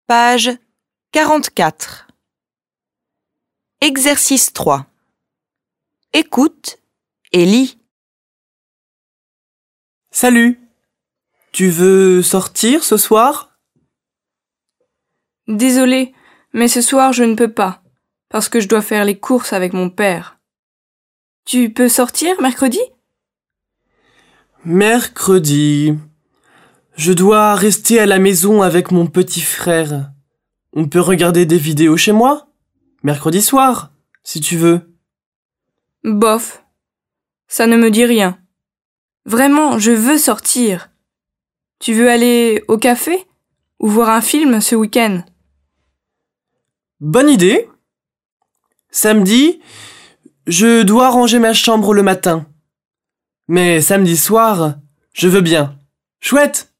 Page 44. Exercice 3. Écoute et lis. Salut. Tu veux sortir ce soir? Désolée, mais ce soir je ne peux pas, parce que je dois faire les courses avec mon père. Tu peux sortir mercredi? Mercredi. Je dois rester à la maison avec mon petit frère. On peut regarder des vidéos chez moi? Mercredi soir, si tu veux. Bof. Ça ne me dit rien. Vraiment, je veux sortir. Tu veux aller au café ou voir un film ce week-end? Bonne idée. Samedi, je dois ranger ma chambre le matin. Mais samedi soir, je veux bien. Chouette!